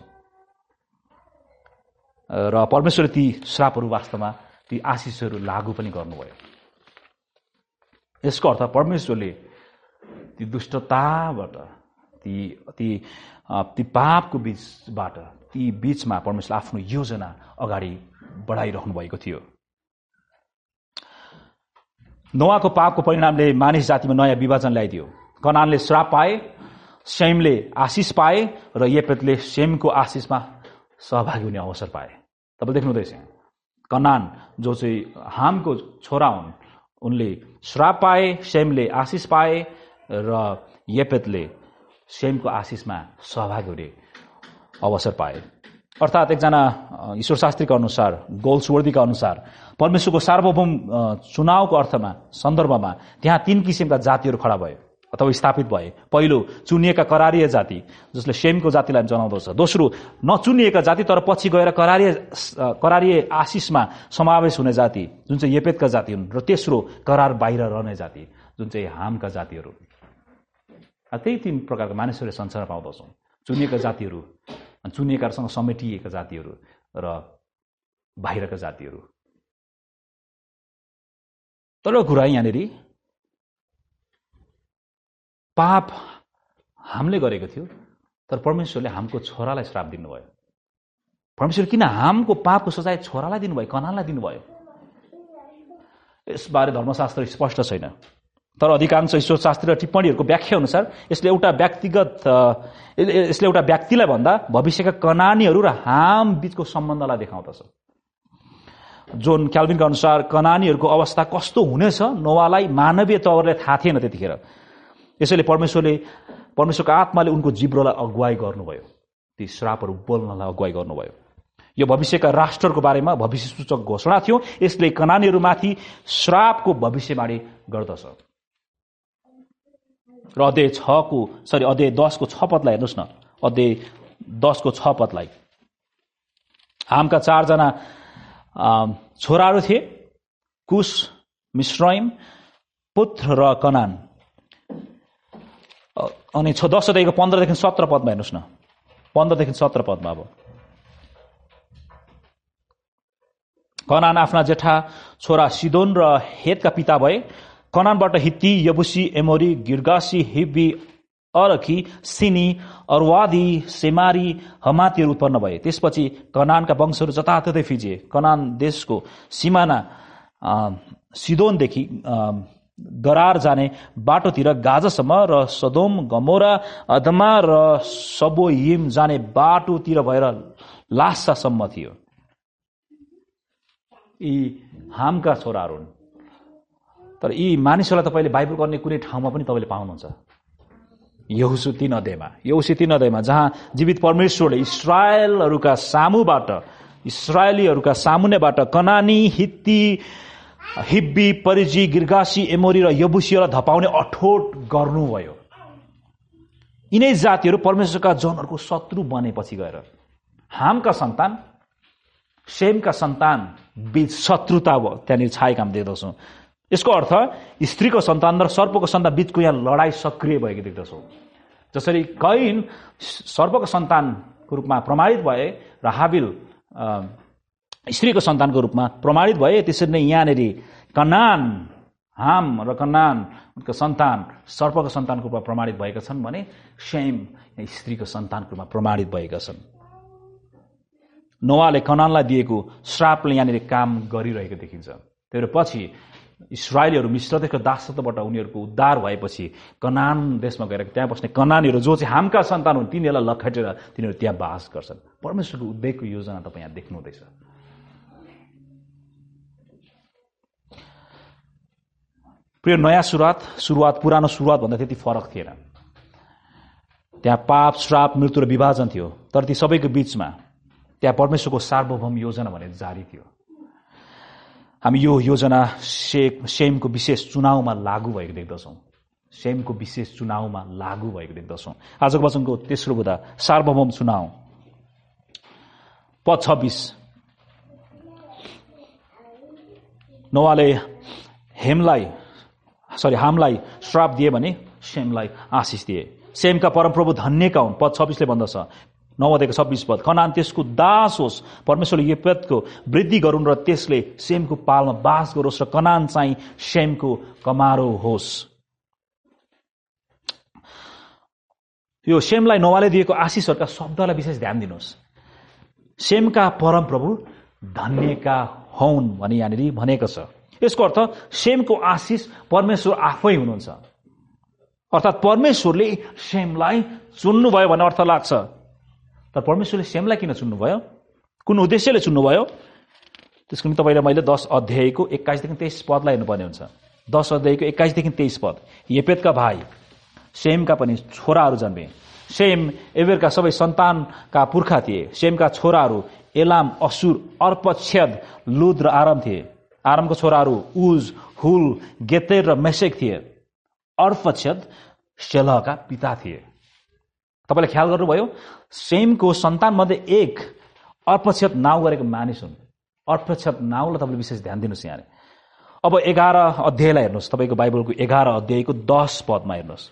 र परमेश्वरले ती श्रापहरू वास्तवमा ती आशिषहरू लागू पनि गर्नुभयो। यसको अर्थ परमेश्वरले ती दुष्टताबाट, ती ती ती पापको बीचबाट, ती बीचमा परमेश्वरले आफ्नो योजना अगाडि बढाइरहनु भएको थियो। नोवाको पापको परिणामले मानिस जातिमा नयाँ विभाजन ल्याइदियो। कनानले श्राप पाए, शेमले आशिष पाए र येपेतले शेमको आशिषमा सहभागी हुने अवसर पाए। तपाईँ देख्नुहुँदैछ, कनान जो चाहिँ हामको छोरा हुन्, उनले श्राप पाए, शेमले आशिष पाए र येपेतले शेमको आशिषमा सहभागी हुने अवसर पाए। अर्थात् एकजना ईश्वरशास्त्रीका अनुसार, गोल्सवर्दीका अनुसार, परमेश्वरको सार्वभौम चुनावको अर्थमा, सन्दर्भमा त्यहाँ तीन किसिमका जातिहरू खडा भए अथवा स्थापित भए। पहिलो, चुनिएका करारीय जाति, जसले शेमको जातिलाई जनाउँदछ। दोस्रो, नचुनिएका जाति तर पछि गएर करारीय करारीय आशिषमा समावेश हुने जाति, जुन चाहिँ येपेतका जाति हुन्। र तेस्रो, करार बाहिर रहने जाति, जुन चाहिँ हामका जातिहरू। त्यही तीन प्रकारका मानिसहरू संसारमा पाउँदछौँ। चुनिएका जातिहरू, चुनिएकासँग समेटिएका जातिहरू र बाहिरका जातिहरू। तर कुरा यहाँनिर पाप हामीले गरेको थियो, तर परमेश्वरले हामको छोरालाई श्राप दिनुभयो। परमेश्वर किन हामको पापको सजाय छोरालाई दिनुभयो, कनानलाई दिनुभयो? यसबारे धर्मशास्त्र स्पष्ट छैन, तर अधिकांश ईश्वरशास्त्री र टिप्पणीहरूको व्याख्या अनुसार यसले एउटा व्यक्तिगत यसले एउटा व्यक्तिलाई भन्दा भविष्यका कनानीहरू र हाम बीचको सम्बन्धलाई देखाउँदछ। जोन क्याल्भिनका अनुसार कनानीहरूको अवस्था कस्तो हुनेछ नोवालाई मानवीय तवरले थाहा थिएन त्यतिखेर। यसैले परमेश्वरले परमेश्वरको आत्माले उनको जिब्रोलाई अगुवाई गर्नुभयो, ती श्रापहरू बोल्नलाई अगुवाई गर्नुभयो। यो भविष्यका राष्ट्रको बारेमा भविष्य सूचक घोषणा थियो। यसले कनानीहरूमाथि श्रापको भविष्यवाणी गर्दछ। र अध्याय छको सरी अध्याय दसको छ पदलाई हेर्नुहोस् न। अध्याय दसको छ पदलाई, हामका चारजना छोराहरू थिए, कुश, मिश्रइम, पुत्र र कनान। अनि दस अध्यायको पन्ध्रदेखि सत्र पदमा हेर्नुहोस् न। पन्ध्रदेखि सत्र पदमा अब कनान आफ्ना जेठा छोरा सिदोन र हेतका पिता भए। कनानबाट हित्ती, यबुसी, एमोरी, गिर्गासी, हिब्बी, अरखी, सिनी, अरवादी, सेमारी, हमातीहरू उत्पन्न भए। त्यसपछि कनानका वंशहरू जताततै फिजिए। कनान देशको सिमाना सिदोनदेखि गरार जाने बाटोतिर गाजासम्म र सदोम, गमोरा, अदमा र सबोयिम जाने बाटोतिर भएर लासासम्म थियो। यी हामका छोराहरू हुन्। तर यी मानिसहरूलाई तपाईँले बाइबल गर्ने कुनै ठाउँमा पनि तपाईँले पाउनुहुन्छ। यहोशू तीन अध्यायमा यहोशू तीन अध्यायमा जहाँ जीवित परमेश्वरले इस्राएलहरूका सामुबाट इस्राएलीहरूका सामुन्नेबाट कनानी, हित्ती, हिब्बी, परिजी, गिर्गासी, एमोरी र यबुसीलाई धपाउने अठोट गर्नुभयो। यिनै जातिहरू परमेश्वरका जनहरूको शत्रु बनेपछि गएर हामका सन्तान, शेमका सन्तान बीच शत्रुता त्यहाँनिर छाएका हामी देख्दछौँ। यसको अर्थ स्त्रीको सन्तान र सर्पको सन्तान बीचको यहाँ लडाई सक्रिय भएको देख्दछौँ। जसरी कैन सर्पको सन्तानको रूपमा प्रमाणित भए र हाबिल स्त्रीको सन्तानको रूपमा प्रमाणित भए, त्यसरी नै यहाँनिर कनान, हाम र कनानको सन्तान सर्पको सन्तानको रूपमा प्रमाणित भएका छन् भने शेम स्त्रीको सन्तानको रूपमा प्रमाणित भएका छन्। नोआले कनानलाई दिएको श्रापले यहाँनिर काम गरिरहेको देखिन्छ। त्यही भएर पछि इस्राएलीहरू मिश्रदेखि दासत्वबाट उनीहरूको उद्धार भएपछि कनान देशमा गएर त्यहाँ बस्ने कनानीहरू जो चाहिँ हामका सन्तान हुन् तिनीहरूलाई लखेटेर तिनीहरू त्यहाँ बास गर्छन्। परमेश्वरको उद्धारको योजना तपाईँ यहाँ देख्नुहुँदैछ। प्रिय, नयाँ सुरुवात सुरुवात पुरानो सुरुवात भन्दा त्यति फरक थिएन। त्यहाँ पाप, श्राप, मृत्यु र विभाजन थियो, तर ती सबैको बीचमा त्यहाँ परमेश्वरको सार्वभौम योजना भने जारी थियो। हामी यो योजना शे शेमको विशेष चुनावमा लागू भएको देख्दछौँ। शेमको विशेष चुनावमा लागू भएको देख्दछौँ। आजको वचनको तेस्रो बुँदा सार्वभौम चुनाव। पद छब्बीस, नोआले हेमलाई सरी हामलाई श्राप दिए भने शेमलाई आशिष दिए। शेमका परमप्रभु धन्यका हुन्। पद छब्बीसले भन्दछ, नौ अध्यायको छब्बीस पद, कनान त्यसको दास होस्, परमेश्वरले यपेतको वृद्धि गरून् र त्यसले शेमको पालमा बास गरोस् र कनान चाहिँ शेमको कमारो होस्। यो शेमलाई नोआले दिएको आशिषहरूका शब्दलाई विशेष ध्यान दिनुहोस्। शेमका परमप्रभु धन्यका हौन् भनी यहाँनिर भनेको छ। यसको अर्थ शेमको आशिष परमेश्वर आफै हुनुहुन्छ। अर्थात् परमेश्वरले शेमलाई चुन्नुभयो भन्ने अर्थ लाग्छ। तर परमेश्वरले शेमलाई किन चुन्नुभयो, कुन उद्देश्यले चुन्नुभयो, त्यसको निम्ति तपाईँले मैले दस अध्यायको एक्काइसदेखि तेइस पदलाई हेर्नुपर्ने हुन्छ। दस अध्यायको एक्काइसदेखि तेइस पद, येपेतका भाइ शेमका पनि छोराहरू जन्मे। शेम एबेरका सबै सन्तानका पुर्खा थिए। शेमका छोराहरू एलाम, असुर, अर्पक्षद, लुद र आराम थिए। आरामको छोराहरू उज, हुल, गेतेर र मेसेक थिए। अर्पक्षद शेलहका पिता थिए। तपाईँले ख्याल गर्नुभयो, शेमको सन्तान मध्ये एक अर्पक्षद नाउँ गरेको मानिस हुन्। अर्पक्षद नाउँलाई तपाईँले विशेष ध्यान दिनुहोस्। यहाँ अब एघार अध्यायलाई हेर्नुहोस्, तपाईँको बाइबलको एघार अध्यायको दस पदमा हेर्नुहोस्।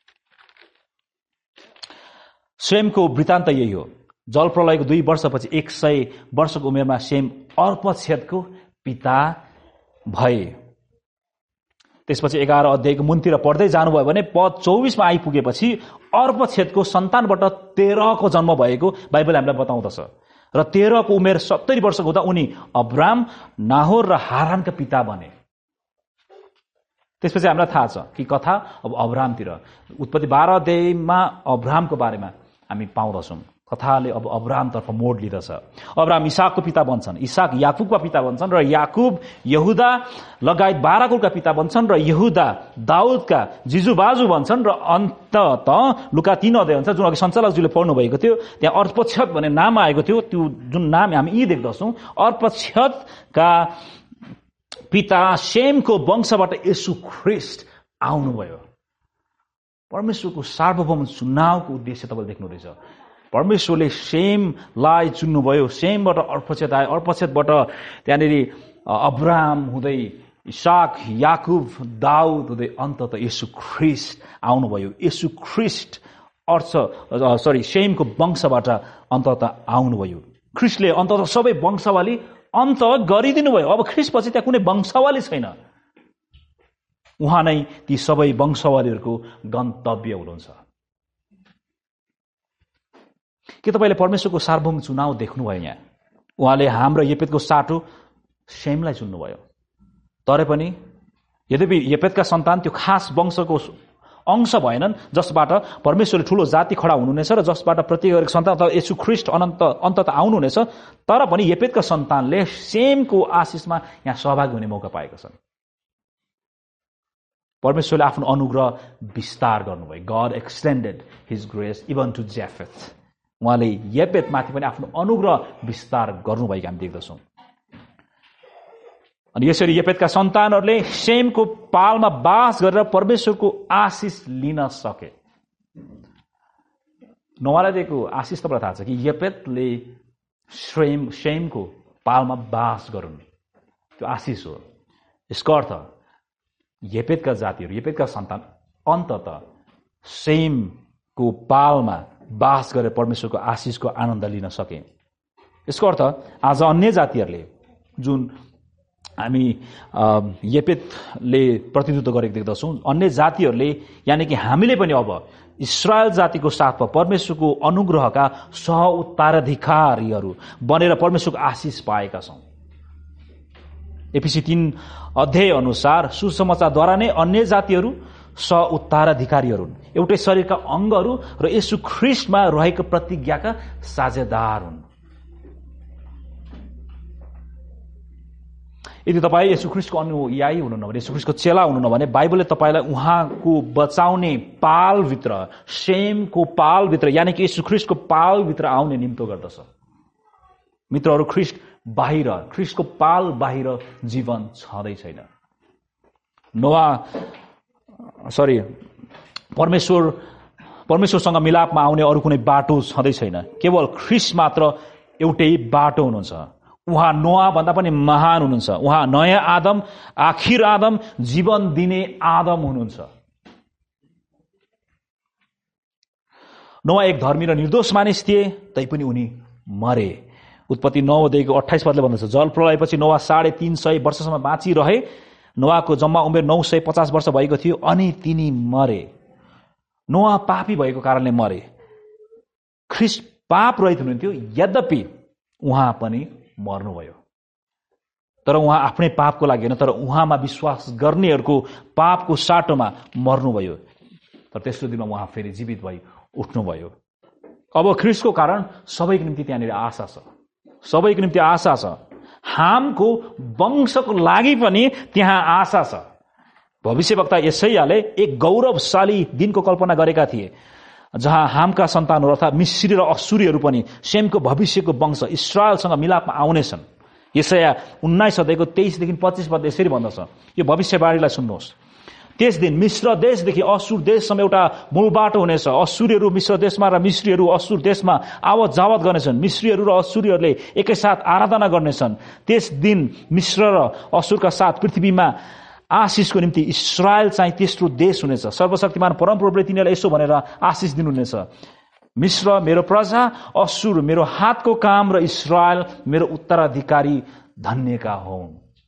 शेमको वृत्तान्त यही हो। जलप्रलयको दुई वर्षपछि एक सय वर्षको उमेरमा शेम अर्पक्षदको पिता भए। त्यसपछि एघार अध्यायको मुनतिर पढ्दै जानुभयो भने पद चौबिसमा आइपुगेपछि अर्पक्षदको सन्तानबाट तेह्रको जन्म भएको बाइबल हामीलाई बताउँदछ। र तेह्रको उमेर सत्तरी वर्षको हुँदा उनी अब्राम, नाहोर र हारानका पिता बने। त्यसपछि हामीलाई थाहा छ कि कथा अब अब्रामतिर, उत्पत्ति बाह्र अध्यायमा अब्रामको बारेमा हामी पाउँदछौँ। कथाले अब अब्रामतर्फ मोड लिँदछ। अब्राम इसाकको पिता बन्छन्, इसाक याकुबका पिता बन्छन्, र याकुब यहुदा लगायत बाह्र कुलका पिता बन्छन्, र यहुदा दाउदका जिजुबाजु बन्छन्, र अन्ततः लुका तीन अध्याय हुन्छ जुन अघि सञ्चालकज्यूले पढ्नु भएको थियो, त्यहाँ अर्पक्षद भन्ने नाम आएको थियो। त्यो जुन नाम हामी यी देख्दछौँ, अर्पक्षदका पिता शेमको वंशबाट येशू ख्रीष्ट आउनुभयो। परमेश्वरको सार्वभौम चुनावको उद्देश्य तपाईँले देख्नुहुँदैछ। परमेश्वरले शेमलाई चुन्नुभयो, शेमबाट अर्पक्षद आयो, अर्पक्षदबाट त्यहाँनिर अब्राम हुँदै इसाक, याकुब, दाउद हुँदै अन्ततः येशू ख्रीष्ट आउनुभयो। येशू ख्रीष्ट अर्थ सरी शेमको वंशबाट अन्ततः आउनुभयो। ख्रीष्टले अन्ततः सबै वंशावली अन्त गरिदिनु भयो। अब ख्रीष्टपछि त्यहाँ कुनै वंशावली छैन। उहाँ नै ती सबै वंशावलीहरूको गन्तव्य हुनुहुन्छ। के तपाईँले परमेश्वरको सार्वभौम चुनाव देख्नुभयो? यहाँ उहाँले हाम्रो येपेतको साटो शेमलाई चुन्नुभयो। तर पनि यद्यपि येपेतका सन्तान त्यो खास वंशको अंश भएनन् जसबाट परमेश्वरले ठूलो जाति खडा हुनुहुनेछ र जसबाट प्रत्येक सन्तान अथवा येशू ख्रीष्ट अनन्त अन्तत आउनुहुनेछ। तर पनि येपेतका सन्तानले शेमको आशिषमा यहाँ सहभागी हुने मौका पाएका छन्। परमेश्वरले आफ्नो अनुग्रह विस्तार गर्नुभयो। God extended his grace even to Japheth. उहाँले येपेतमाथि पनि आफ्नो अनुग्रह विस्तार गर्नुभएको हामी देख्दछौँ। अनि यसरी येपेतका सन्तानहरूले शेमको पालमा बास गरेर परमेश्वरको आशिष लिन सके। नोआलाई दिएको आशिष तपाईँलाई थाहा छ कि येपेतले शेम शेमको पालमा बास गरून्, त्यो आशिष हो। यसको अर्थ येपेतका जातिहरू, येपेतका सन्तान अन्तत शेमको पालमा बास गरेर परमेश्वरको आशिषको आनन्द लिन सके। यसको अर्थ आज अन्य जातिहरूले, जुन हामी येपेतले प्रतिनिधित्व गरेको देख्दछौँ, अन्य जातिहरूले यानि कि हामीले पनि अब इस्रायल जातिको साथमा परमेश्वरको अनुग्रहका सह उत्तराधिकारीहरू बनेर परमेश्वरको आशिष पाएका छौँ। एफिसी तीन अध्याय अनुसार सुसमाचारद्वारा नै अन्य जातिहरू सह उत्तराधिकारीहरू हुन्, एउटै शरीरका अङ्गहरू र येशू ख्रीष्टमा रहेको प्रतिज्ञाका साझेदार हुन्। यदि तपाईँ येशू ख्रीष्टको अनुयायी हुनुहुन्न भने, येशू ख्रीष्टको चेला हुनुहुन्न भने, बाइबलले तपाईँलाई उहाँको बचाउने पालभित्र, शेमको पालभित्र यानि कि येशू ख्रीष्टको पालभित्र आउने निम्तो गर्दछ। मित्रहरू, ख्रीष्ट बाहिर, ख्रीष्टको पाल बाहिर जीवन छँदै छैन। नोआ सरी परमेश्वर परमेश्वरसँग मिलापमा आउने अरू कुनै बाटो छँदै छैन। केवल ख्रीष्ट मात्र एउटै बाटो हुनुहुन्छ। उहाँ नोआ भन्दा पनि महान हुनुहुन्छ। उहाँ नयाँ आदम, आखिर आदम, जीवन दिने आदम हुनुहुन्छ। नोआ एक धर्मी र निर्दोष मानिस थिए, तैपनि उनी मरे। उत्पत्ति नौ अध्यायको अट्ठाइस पदले भन्दछ, जल प्रलयपछि नोआ साढे तीन सय वर्षसम्म बाँचिरहे। नोआको जम्मा उमेर नौ सय पचास वर्ष भएको थियो अनि तिनी मरे। नोआ पापी भएको कारणले मरे। ख्रीष्ट पाप रहित हुनुहुन्थ्यो, यद्यपि उहाँ पनि मर्नुभयो। तर उहाँ आफ्नै पापको लागि होइन, तर उहाँमा विश्वास गर्नेहरूको पापको साटोमा मर्नुभयो। तर तेस्रो दिनमा उहाँ फेरि जीवित भई उठ्नुभयो। अब ख्रीष्टको कारण सबैको निम्ति त्यहाँनिर आशा छ, सबैको निम्ति आशा छ। हामको वंशको लागि पनि त्यहाँ आशा छ। भविष्यवक्ता यशायाले एक गौरवशाली दिनको कल्पना गरेका थिए जहाँ हामका सन्तानहरू अर्थात् मिश्री र असुरीहरू पनि शेमको भविष्यको वंश इस्रायलसँग मिलापमा आउनेछन्। यशाया उन्नाइस अध्यायको तेइसदेखि पच्चिस पद यसरी भन्दछ, यो भविष्यवाणीलाई सुन्नुहोस्। त्यस दिन मिश्र देशदेखि असुर देशसम्म एउटा मूल बाटो हुनेछ। असुरीहरू मिश्र देशमा र मिश्रीहरू असुर देशमा आवत जावत गर्नेछन्। मिश्रीहरू र असुरीहरूले एकैसाथ आराधना गर्नेछन्। त्यस दिन मिश्र र असुरका साथ पृथ्वीमा आशिषको निम्ति इस्रायल चाहिँ तेस्रो देश हुनेछ। सर्वशक्तिमान परमप्रभुले तिनीहरूलाई यसो भनेर आशिष दिनुहुनेछ, मिश्र मेरो प्रजा, असुर मेरो हातको काम र इस्रायल मेरो उत्तराधिकारी धन्यका हुन्।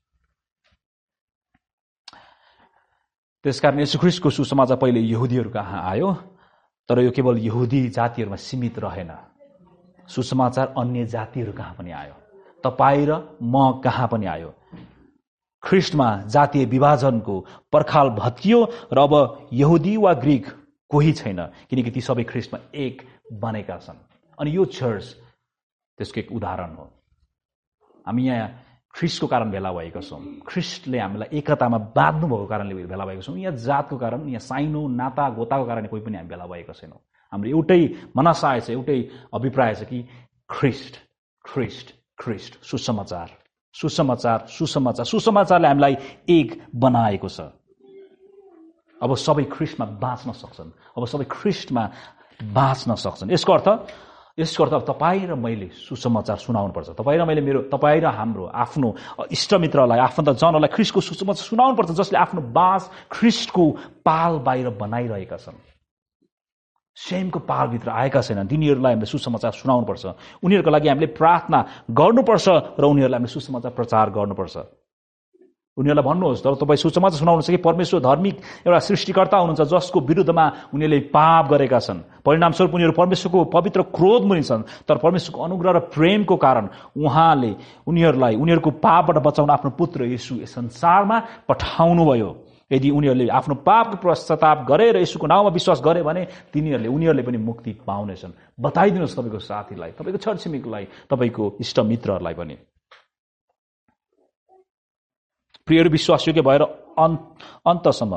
त्यसकारण येशू ख्रीष्टको सुसमाचार पहिले यहुदीहरू कहाँ आयो, तर यो केवल यहुदी जातिहरूमा सीमित रहेन। सुसमाचार अन्य जातिहरू कहाँ पनि आयो, तपाईँ र म कहाँ पनि आयो। ख्रीष्टमा जातीय विभाजनको पर्खाल भत्कियो र अब यहुदी वा ग्रीक कोही छैन, किनकि ती सबै ख्रीष्टमा एक बनेका छन्। अनि यो चर्च त्यसको एक उदाहरण हो। हामी यहाँ ख्रीष्टको कारण भेला भएका छौँ। ख्रीष्टले हामीलाई एकतामा बाँध्नु भएको कारणले भेला भएका छौँ। यहाँ जातको कारण, यहाँ साइनो नाता गोताको कारणले कोही पनि हामी भेला भएका छैनौँ। हाम्रो एउटै मनसाय छ, एउटै अभिप्राय छ कि ख्रीष्ट ख्रीष्ट ख्रीष्ट सुसमाचार सुसमाचार सुसमाचार सुसमाचारले हामीलाई एक बनाएको छ। अब सबै ख्रीष्टमा बाँच्न सक्छन्, अब सबै ख्रीष्टमा बाँच्न सक्छन्। यसको अर्थ यसको अर्थ तपाईँ र मैले सुसमाचार सुनाउनुपर्छ। तपाईँ र मैले मेरो तपाईँ र हाम्रो आफ्नो इष्टमित्रलाई, आफन्तजनहरूलाई ख्रीष्टको सुसमाचार सुनाउनुपर्छ, जसले आफ्नो बाँस ख्रीष्टको पाल बाहिर बनाइरहेका छन्। शेमको पालभित्र आएका छैनन्, तिनीहरूलाई हामीले सुसमाचार सुनाउनुपर्छ। उनीहरूको लागि हामीले प्रार्थना गर्नुपर्छ र उनीहरूलाई हामीले सुसमाचार प्रचार गर्नुपर्छ। उनीहरूलाई भन्नुहोस्, तर तपाईँ सुसमाचार सुनाउनुहुन्छ कि परमेश्वर धार्मिक एउटा सृष्टिकर्ता हुनुहुन्छ जसको विरुद्धमा उनीहरूले पाप गरेका छन्। परिणामस्वरूप उनीहरू परमेश्वरको पवित्र क्रोध मुनि छन्। तर परमेश्वरको अनुग्रह र प्रेमको कारण उहाँले उनीहरूलाई उनीहरूको पापबाट बचाउन आफ्नो पुत्र येशू यस संसारमा पठाउनुभयो। यदि उनीहरूले आफ्नो पापको पश्चाताप गरे र येशूको नाउँमा विश्वास गरे भने तिनीहरूले उनीहरूले पनि मुक्ति पाउनेछन्। बताइदिनुहोस् तपाईँको साथीलाई, तपाईँको छरछिमेकीलाई, तपाईँको इष्टमित्रहरूलाई पनि। प्रियहरू, विश्वासयोग्य भएर अन्तसम्म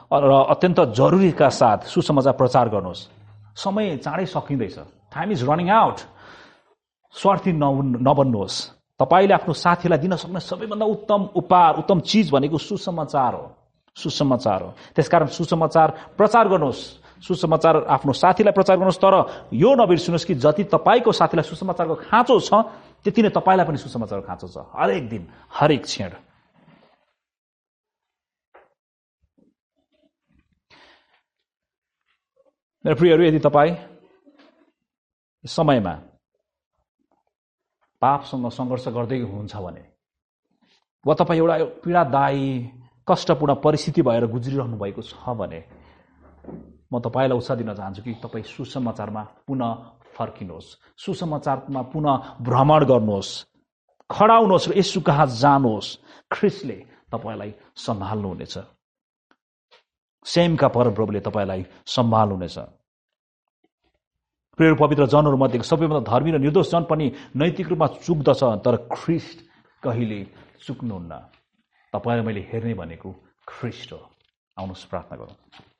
र अत्यन्त जरुरीका साथ सुसमाचार प्रचार गर्नुहोस्। समय चाँडै सकिँदैछ, टाइम इज रनिङ आउट। स्वार्थी नबन्नुहोस्। तपाईले आफ्नो साथीलाई दिन सक्ने सबैभन्दा उत्तम उपहार, उत्तम चीज भनेको सुसमाचार हो, सुसमाचार हो। त्यसकारण सुसमाचार प्रचार गर्नुहोस्, सुसमाचार आफ्नो साथीलाई प्रचार गर्नुहोस्। तर यो नबिर्सिनुहोस् कि जति तपाईको साथीलाई सुसमाचारको खाँचो छ, त्यति नै तपाईलाई पनि सुसमाचारको खाँचो छ, हरेक दिन, हरेक क्षण। मेरो प्रियहरू, यदि तपाईँ समयमा पापसँग सङ्घर्ष गर्दै हुनुहुन्छ भने, वा तपाईँ एउटा पीडादायी कष्टपूर्ण परिस्थिति भएर गुज्रिरहनु भएको छ भने, म तपाईँलाई उत्साह दिन चाहन्छु कि तपाईँ सुसमाचारमा पुनः फर्किनुहोस्, सुसमाचारमा पुनः भ्रमण गर्नुहोस्, खडा हुनुहोस् र यसु कहाँ जानुहोस्। ख्रिस्टले तपाईँलाई सम्हाल्नुहुनेछ, सेमका परमप्रभुले तपाईँलाई सम्हाल्नुहुनेछ। प्रिय पवित्र जनहरू मध्येको सबैभन्दा धर्मी र निर्दोष जन पनि नैतिक रूपमा चुक्दछ, तर ख्रिस्ट कहिले चुक्नुहुन्न। तपाईँ र मैले हेर्ने भनेको ख्रिस्ट हो। आउनुहोस् प्रार्थना गरौँ।